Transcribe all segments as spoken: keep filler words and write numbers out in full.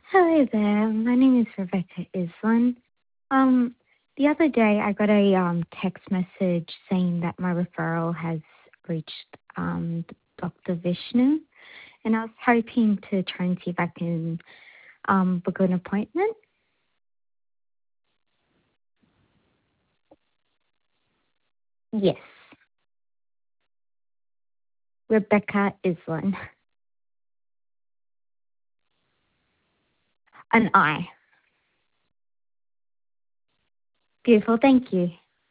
Hello there. My name is Rebecca Islan. Um, the other day I got a um, text message saying that my referral has reached um, Doctor Vishnu, and I was hoping to try and see if I can um, book an appointment. Yes, Rebecca Islan. An I. Beautiful. Thank you.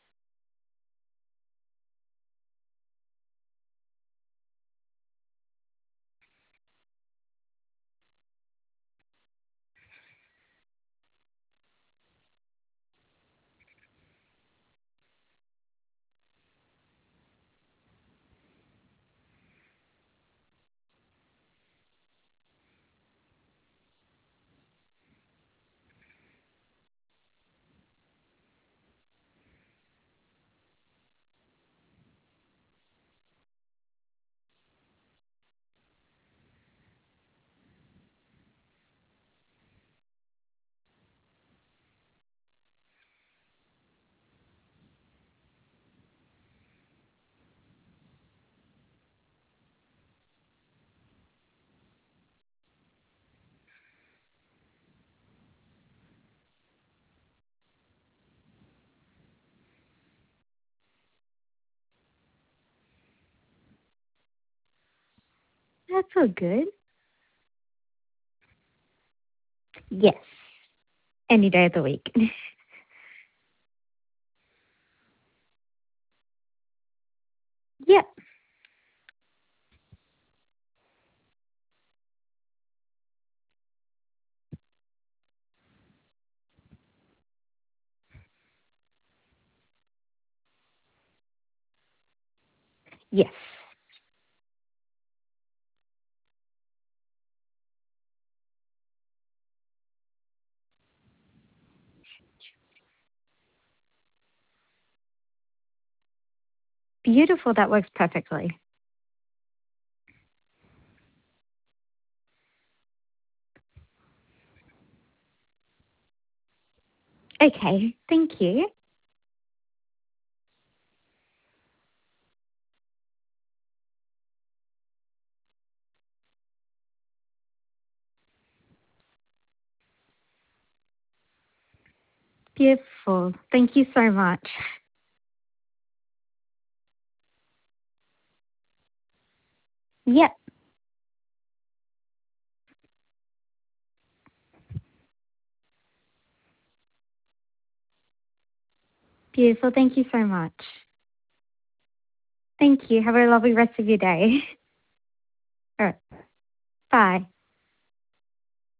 That's all good. Yes, any day of the week. Yep. Yes. Beautiful. That works perfectly. Okay. Thank you. Beautiful. Thank you so much. Yep. Beautiful. Thank you so much. Thank you. Have a lovely rest of your day. All right. Bye.